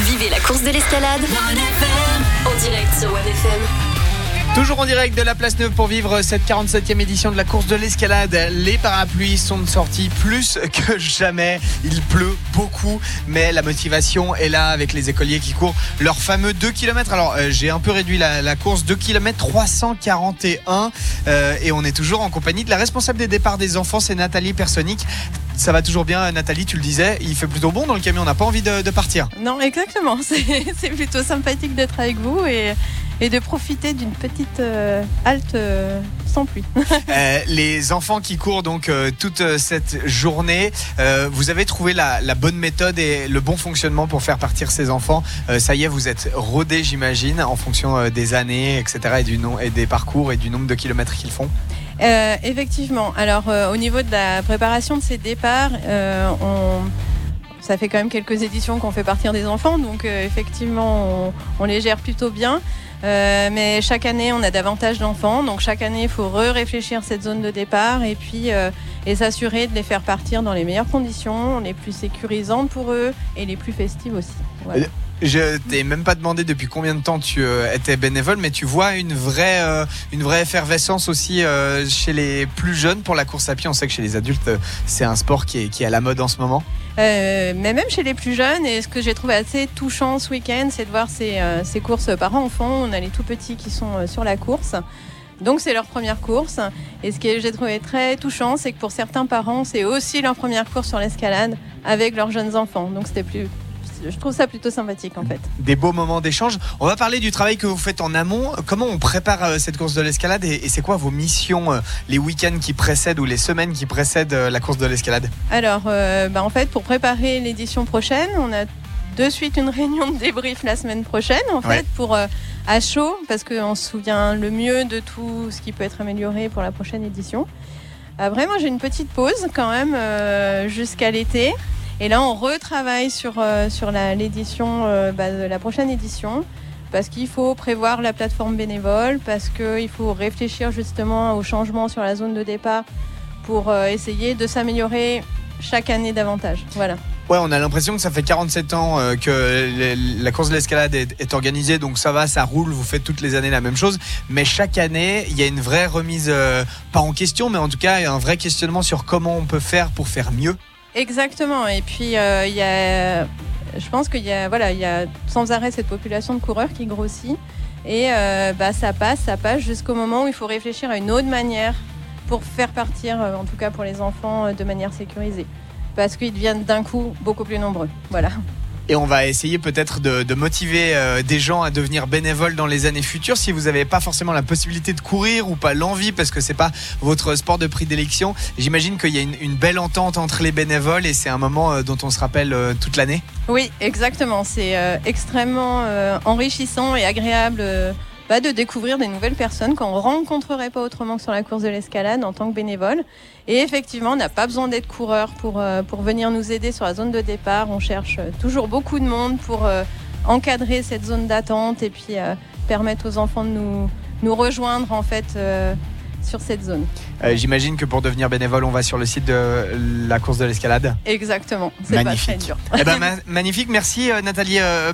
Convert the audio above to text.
Vivez la course de l'escalade en direct sur OneFM. Toujours en direct de la Place Neuve pour vivre cette 47e édition de la course de l'escalade. Les parapluies sont de sortie plus que jamais. Il pleut beaucoup, mais la motivation est là avec les écoliers qui courent leur fameux 2 km. Alors, j'ai un peu réduit la course, 2 km 341. Et on est toujours en compagnie de la responsable des départs des enfants, c'est Nathalie Personic. Ça va toujours bien, Nathalie, tu le disais, il fait plutôt bon dans le camion, on n'a pas envie de partir. Non, exactement, c'est plutôt sympathique d'être avec vous et de profiter d'une petite halte sans pluie. Les enfants qui courent donc toute cette journée, vous avez trouvé la bonne méthode et le bon fonctionnement pour faire partir ces enfants. Ça y est, vous êtes rodés, j'imagine, en fonction des années, etc. et des parcours et du nombre de kilomètres qu'ils font. Effectivement. Alors, au niveau de la préparation de ces départs, ça fait quand même quelques éditions qu'on fait partir des enfants, donc effectivement, on les gère plutôt bien. Mais chaque année, on a davantage d'enfants, donc chaque année, il faut réfléchir cette zone de départ et puis et s'assurer de les faire partir dans les meilleures conditions, les plus sécurisantes pour eux et les plus festives aussi. Voilà. Je t'ai même pas demandé depuis combien de temps tu étais bénévole, mais tu vois une vraie effervescence aussi chez les plus jeunes pour la course à pied. On sait que chez les adultes, c'est un sport qui est à la mode en ce moment. Mais même chez les plus jeunes, et ce que j'ai trouvé assez touchant ce week-end, c'est de voir ces courses parents-enfants. On a les tout petits qui sont sur la course. Donc c'est leur première course. Et ce que j'ai trouvé très touchant, c'est que pour certains parents, c'est aussi leur première course sur l'escalade avec leurs jeunes enfants. Donc je trouve ça plutôt sympathique en fait. Des beaux moments d'échange. On va parler du travail que vous faites en amont. Comment on prépare cette course de l'escalade et c'est quoi vos missions les week-ends qui précèdent ou les semaines qui précèdent la course de l'escalade? Alors en fait, pour préparer l'édition prochaine, on a de suite une réunion de débrief la semaine prochaine pour à chaud, parce qu'on se souvient le mieux de tout ce qui peut être amélioré pour la prochaine édition. Après, moi j'ai une petite pause quand même jusqu'à l'été. Et là, on retravaille sur l'édition de la prochaine édition parce qu'il faut prévoir la plateforme bénévole, parce qu'il faut réfléchir justement aux changements sur la zone de départ pour essayer de s'améliorer chaque année davantage. Voilà. Ouais, on a l'impression que ça fait 47 ans que la course de l'escalade est organisée, donc ça va, ça roule, vous faites toutes les années la même chose. Mais chaque année, il y a une vraie remise, pas en question, mais en tout cas, il y a un vrai questionnement sur comment on peut faire pour faire mieux. Exactement, et puis je pense qu'il y a sans arrêt cette population de coureurs qui grossit et ça passe jusqu'au moment où il faut réfléchir à une autre manière pour faire partir, en tout cas pour les enfants, de manière sécurisée, parce qu'ils deviennent d'un coup beaucoup plus nombreux. Voilà. Et on va essayer peut-être de motiver des gens à devenir bénévoles dans les années futures. Si vous n'avez pas forcément la possibilité de courir ou pas l'envie parce que c'est pas votre sport de prédilection, j'imagine qu'il y a une belle entente entre les bénévoles et c'est un moment dont on se rappelle toute l'année. Oui, exactement. C'est extrêmement enrichissant et agréable de découvrir des nouvelles personnes qu'on ne rencontrerait pas autrement que sur la course de l'escalade en tant que bénévole. Et effectivement, on n'a pas besoin d'être coureur pour venir nous aider sur la zone de départ. On cherche toujours beaucoup de monde pour encadrer cette zone d'attente et puis permettre aux enfants de nous rejoindre en fait sur cette zone. J'imagine que pour devenir bénévole, on va sur le site de la course de l'escalade. Exactement, c'est magnifique. pas très dur. Magnifique, merci Nathalie.